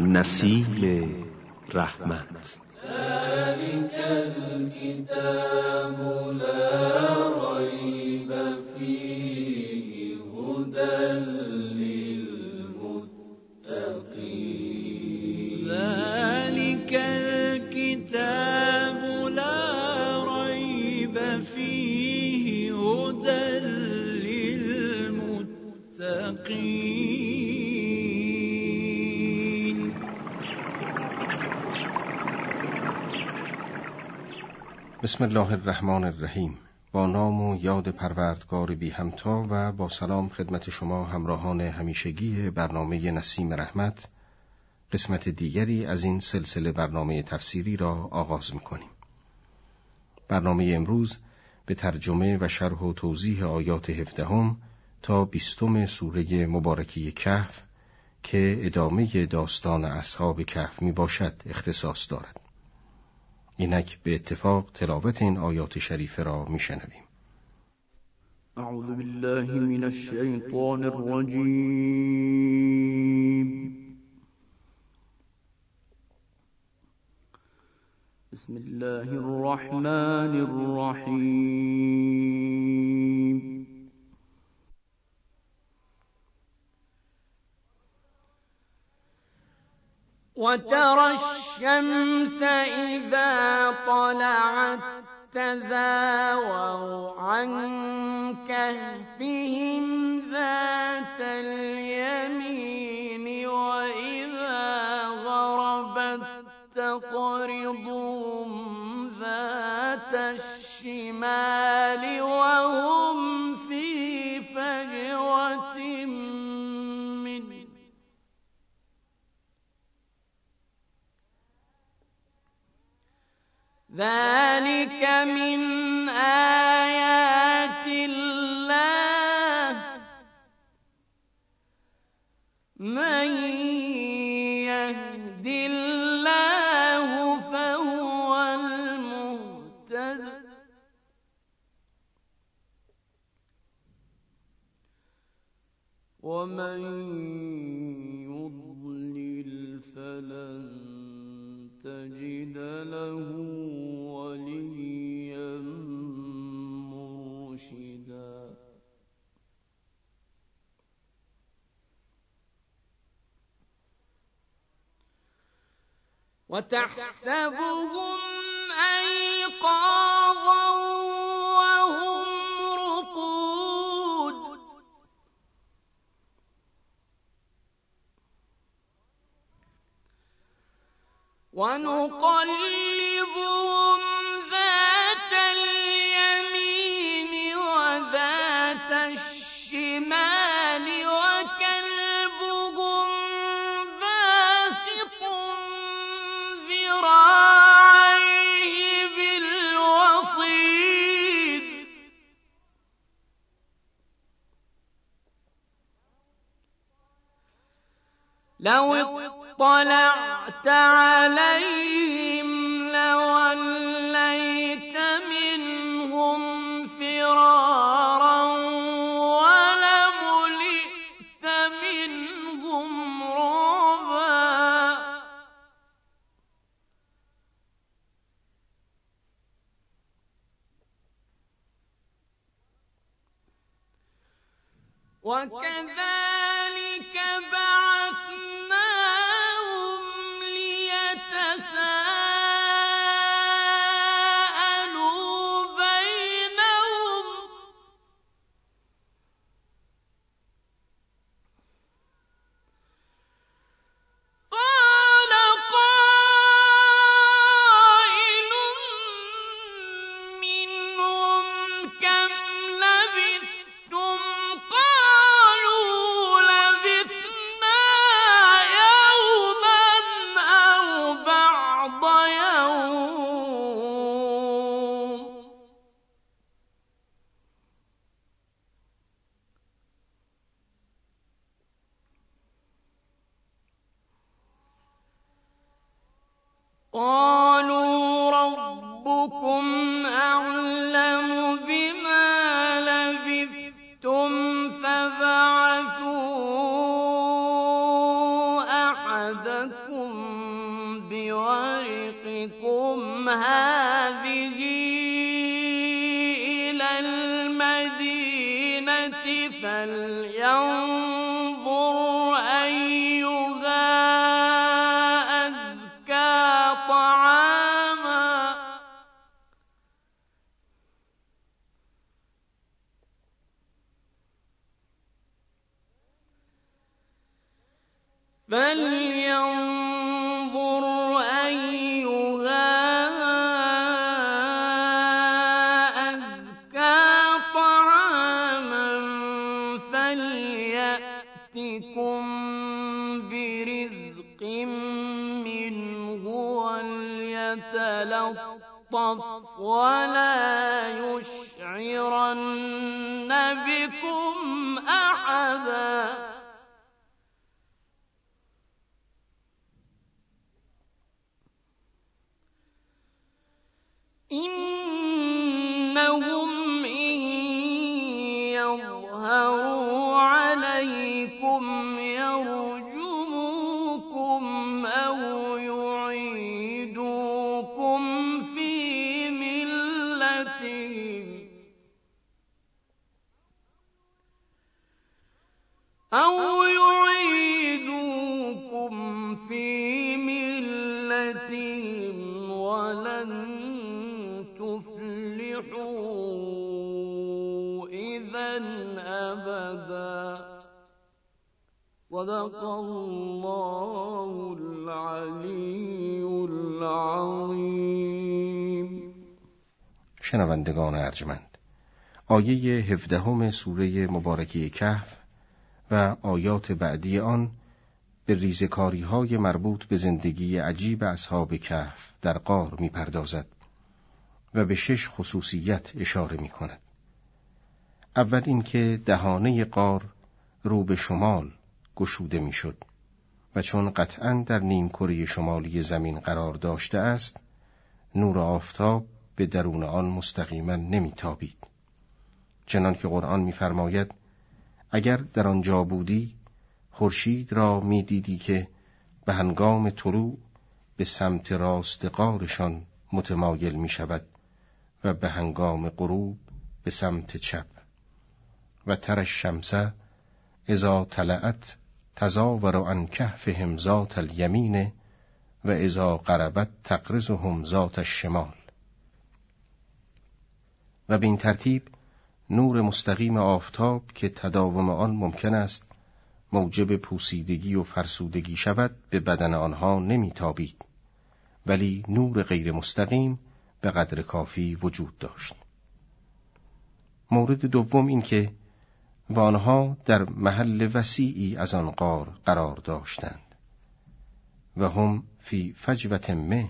نسیم رحمت. ذلك الكتاب لا ريب فيه هدى للمتقين. ذلك الكتاب لا ريب فيه هدى للمتقين. بسم الله الرحمن الرحیم. با نام و یاد پروردگار بی همتا و با سلام خدمت شما همراهان همیشگی برنامه نسیم رحمت، قسمت دیگری از این سلسله برنامه تفسیری را آغاز می‌کنیم. برنامه امروز به ترجمه و شرح و توضیح آیات 17 تا 20 سوره مبارکه کهف که ادامه داستان اصحاب کهف میباشد اختصاص دارد. اینک به اتفاق تلاوت این آیات شریفه را میشنویم. اعوذ بالله من الشیطان الرجیم. بسم الله الرحمن الرحیم. وترى الشمس إذا طلعت تزاور عن كهفهم ذات اليمين وإذا غربت تقرضهم ذات الشمال وهم في فجوة منه. ذلك من آيات الله من يهد الله فهو المهتد ومن يضلل فلن تجد له وليا مرشدا. وتحسبهم أيقاظا وهم رقود ونقلبهم ذات اليمين وذات الشمال وكلبهم باسط ذراعيه بالوصيد لو اطلعت عليهم لوليت منهم فرارا ولملئت منهم رعبا. وكذلك بعثناهم ليتساءلوا بينهم قال قائل منهم كم لبثتم قالوا لبثنا يوما أو بعض يوم قالوا ربكم أعلم بما لبثتم فبعثوا أحدكم فلينظر أيها أزكى طعاما فليأتكم برزق منه وليتلطف ولا يشعرن بكم أحدا إنهم إن يظهروا عليكم يرجموكم أو يعيدوكم في ملتهم ولن تفلحوا إذا أبدا صدق الله العلی العظیم. شنوندگان ارجمند، آیه 17 سوره مبارکه کهف و آیات بعدی آن به ریزکاری‌های مربوط به زندگی عجیب اصحاب کهف در غار می‌پردازد و به 6 خصوصیت اشاره می‌کند. اول اینکه دهانه غار رو به شمال گشوده می‌شد و چون قطعاً در نیمکره شمالی زمین قرار داشته است، نور آفتاب به درون آن مستقیما نمی‌تابید. چنان که قرآن می‌فرماید اگر در آنجا بودی خورشید را می‌دیدی که به هنگام طلوع به سمت راست غارشان متمایل می‌شود و به هنگام غروب به سمت چپ، و تر الشمس اذا طلعت تزاور عن کهفهم ذات الیمین و اذا غربت تقرضهم ذات الشمال. و به این ترتیب نور مستقیم آفتاب که تداوم آن ممکن است موجب پوسیدگی و فرسودگی شود به بدن آنها نمیتابید، ولی نور غیر مستقیم به قدر کافی وجود داشت. مورد دوم این که و آنها در محل وسیعی از آن غار قرار داشتند و هم فی فجوة منه.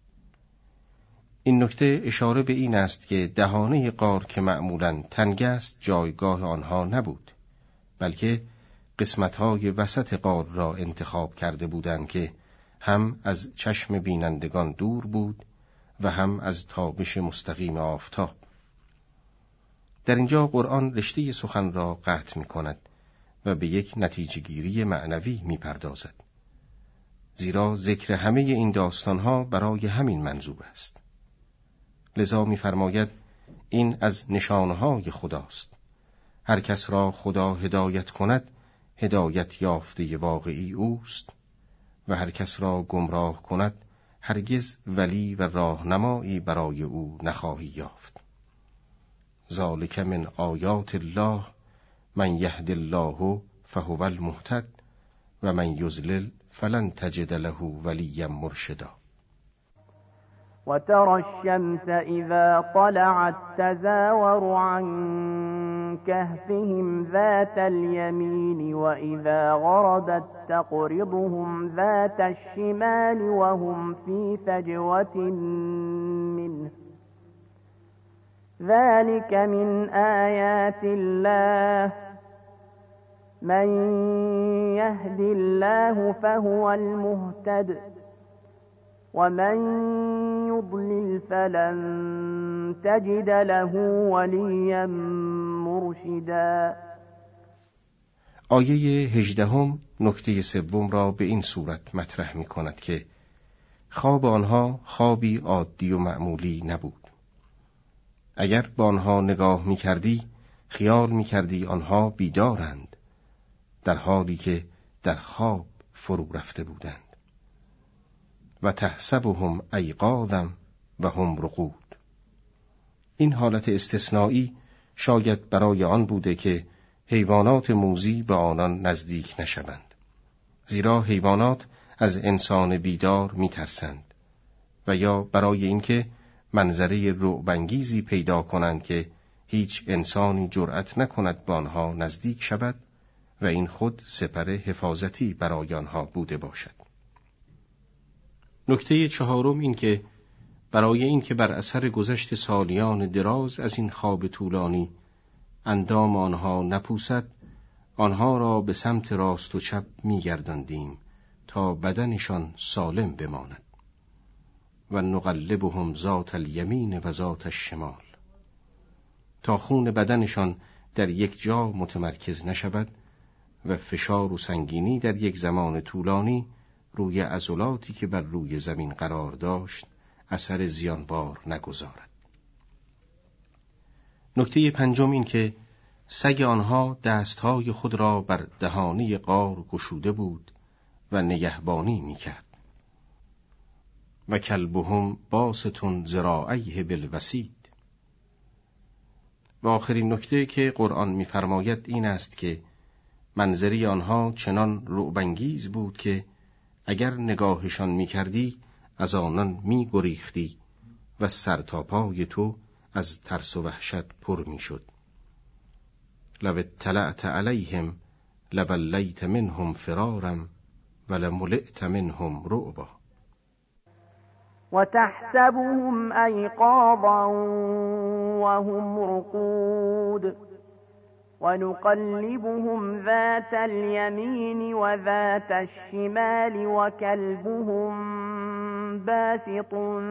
این نکته اشاره به این است که دهانه غار که معمولاً تنگ است جایگاه آنها نبود، بلکه قسمت‌های وسط غار را انتخاب کرده بودند که هم از چشم بینندگان دور بود و هم از تابش مستقیم آفتاب. در اینجا قرآن رشته سخن را قطع می‌کند و به یک نتیجه‌گیری معنوی می‌پردازد، زیرا ذکر همه این داستان‌ها برای همین منظور است. لذا می‌فرماید این از نشانه‌های خداست. هر کس را خدا هدایت کند هدایت یافته واقعی اوست و هر کس را گمراه کند هرگز ولی و راهنمایی برای او نخواهی یافت. ذالک من آیات الله من یهد الله فهو المهتد و من یضلل فلن تجد له ولیا مرشدا. وترى الشمس إذا طلعت تزاور عن كهفهم ذات اليمين وإذا غربت تقرضهم ذات الشمال وهم في فجوة منه ذلك من آيات الله من يهد الله فهو المهتد ومن يضلل فلن تجد له وليا مرشدا. آیه 18 نکته سوم را به این صورت مطرح می کند که خواب آنها خوابی عادی و معمولی نبود. اگر با آنها نگاه می کردی خیال می کردی آنها بیدارند، در حالی که در خواب فرو رفته بودند. و تحسبهم ایقاظا و هم رقود. این حالت استثنایی شاید برای آن بوده که حیوانات موذی به آنان نزدیک نشوند، زیرا حیوانات از انسان بیدار می ترسند، و یا برای اینکه منظره رعب‌انگیزی پیدا کنند که هیچ انسانی جرأت نکند به آنها نزدیک شود و این خود سپر حفاظتی برای آنها بوده باشد. نکته چهارم این که برای اینکه بر اثر گذشت سالیان دراز از این خواب طولانی اندام آنها نپوسد، آنها را به سمت راست و چپ می‌گرداندیم تا بدنشان سالم بماند. و نقلبهم ذات الیمین و ذات الشمال، تا خون بدنشان در یک جا متمرکز نشود و فشار و سنگینی در یک زمان طولانی روی عضلاتی که بر روی زمین قرار داشت اثر زیانبار نگذارد. نکته پنجم این که سگ آنها دستهای خود را بر دهانه غار گشوده بود و نگهبانی می‌کرد. و کلبهم باسط ذراعیه بالوسید. و آخرین نکته که قرآن می‌فرماید این است که منظری آنها چنان رعب‌انگیز بود که اگر نگاهشان می‌کردی از آنان می‌گریختی و سر تا پای تو از ترس و وحشت پر می‌شد. لو اطلعت علیهم لولیت منهم فرارا ولملئت منهم رعبا. وتحسبهم أيقاظا وهم رقود ونقلبهم ذات اليمين وذات الشمال وكلبهم باسط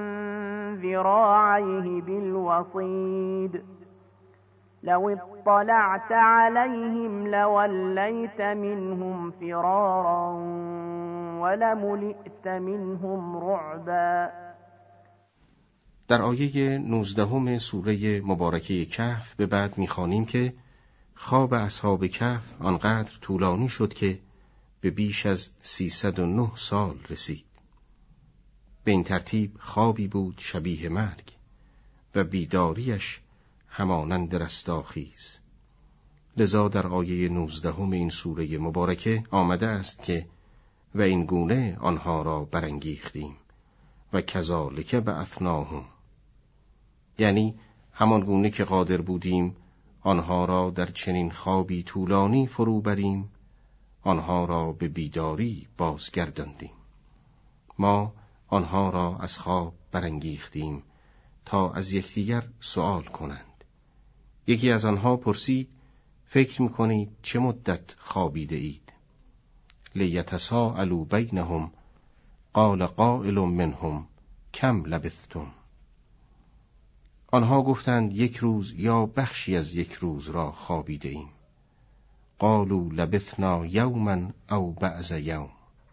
ذراعيه بالوصيد لو اطلعت عليهم لوليت منهم فرارا ولملئت منهم رعبا. در آیه 19 سوره مبارکه کهف به بعد می‌خوانیم که خواب اصحاب کهف آنقدر طولانی شد که به بیش از 309 سال رسید. به این ترتیب خوابی بود شبیه مرگ و بیداریش همانند رستاخیز. لذا در آیه 19 این سوره مبارکه آمده است که و این گونه آنها را برانگیختیم و کذالک بعثناهم، یعنی همان گونه که قادر بودیم آنها را در چنین خوابی طولانی فرو بریم، آنها را به بیداری بازگرداندیم. ما آنها را از خواب برانگیختیم تا از یکدیگر سؤال کنند. یکی از آنها پرسید: فکر می‌کنید چه مدت خوابیده اید؟ لیتساءلوا بینهم قال قائل منهم کم لبثتم. آنها گفتند 1 روز یا بخشی از 1 روز را خوابیده ایم. قالوا لبثنا یوما او بعض یوم.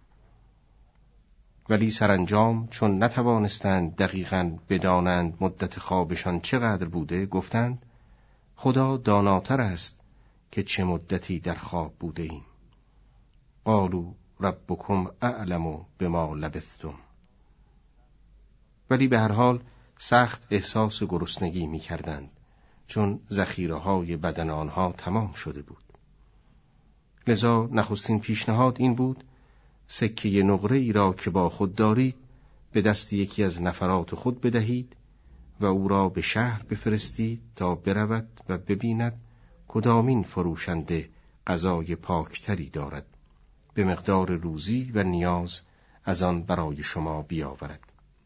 ولی سرانجام چون نتوانستند دقیقاً بدانند مدت خوابشان چقدر بوده، گفتند خدا داناتر است که چه مدتی در خواب بوده ایم. قالوا ربکم اعلم بما لبثتم. ولی به هر حال سخت احساس گرسنگی می کردند، چون ذخیره‌های بدن آنها تمام شده بود. لذا نخستین پیشنهاد این بود: سکه نقره ای را که با خود دارید به دست یکی از نفرات خود بدهید و او را به شهر بفرستید تا برود و ببیند کدامین فروشنده غذای پاکتری دارد، به مقدار روزی و نیاز از آن برای شما بیاورد.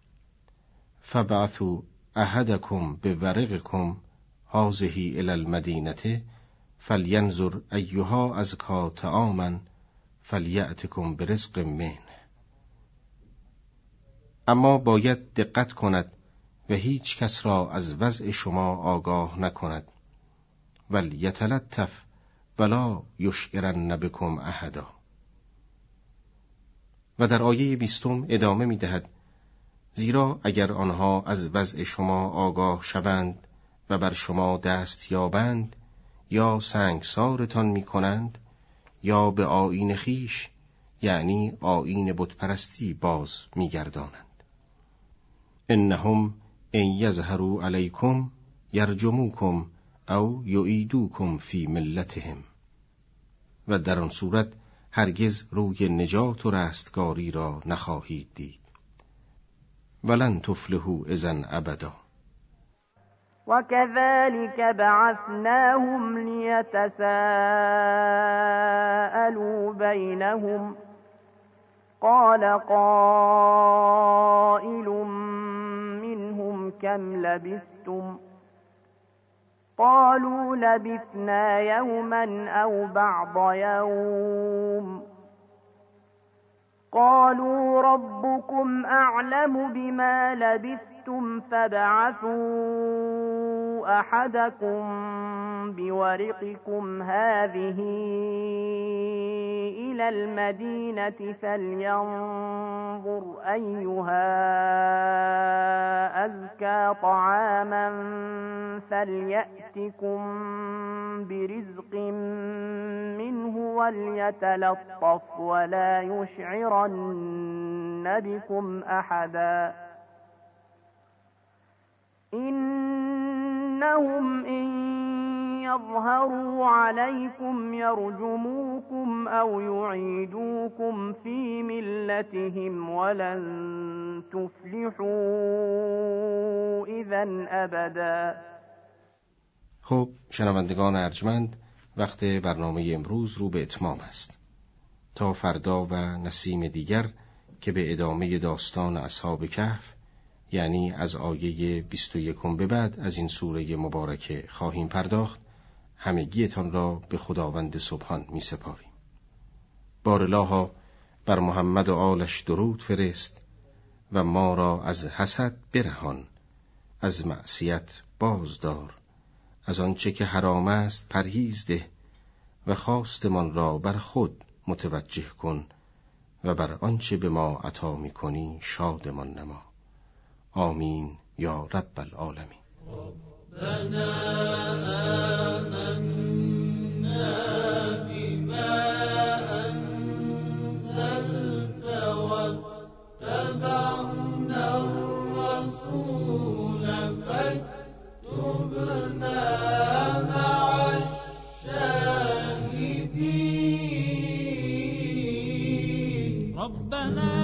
فبعثوا احدکم بورقکم هذه الی المدینه فلینظر ایها ازکی طعاما فلیأتکم برزق منه. اما باید دقت کند و هیچ کس را از وضع شما آگاه نکند. ولیتلطف ولا یشعرن بکم احدا. و در آیه 20 ادامه می دهد: زیرا اگر آنها از وضع شما آگاه شوند و بر شما دست یابند، یا سنگسارتان می کنند یا به آیین خیش یعنی آیین بتپرستی باز می گردانند. انهم ان یظهروا علیکم یرجموکم او یعیدوکم فی ملتهم. و در آن صورت هرگز روی نجات و رستگاری را نخواهید دید. ولن تفلحوا اذا ابدا. وكذلك بعثناهم ليتساءلوا بينهم قال قائل منهم كم لبثتم قالوا لبثنا يوما أو بعض يوم قالوا ربكم أعلم بما لبثتم فابعثوا أحدكم بورقكم هذه إلى المدينة فلينظر أيها أزكى طعاما فليأتكم برزق منه وليتلطف ولا يشعرن بكم أحدا إنهم إن يظهروا عليكم يرجموكم أو يعيدوكم في ملتهم ولن تفلحوا إذا أبدا. خب شنوندگان ارجمند، وقت برنامه امروز رو به اتمام است. تا فردا و نسیم دیگر که به ادامه داستان اصحاب کهف یعنی از آیه 21 به بعد از این سوره مبارکه خواهیم پرداخت، همگیتان را به خداوند سبحان می سپاریم. باراللها بر محمد و آلش درود فرست و ما را از حسد برهان، از معصیت بازدار، از آنچه که حرام است پرهیز ده و خواستمان را بر خود متوجه کن و بر آنچه به ما عطا می کنی شادمان نما. آمین یا رب العالمین. ربنا آمنا بما أنزلت واتبعنا الرسول فاكتبنا مع الشاهدين. ربنا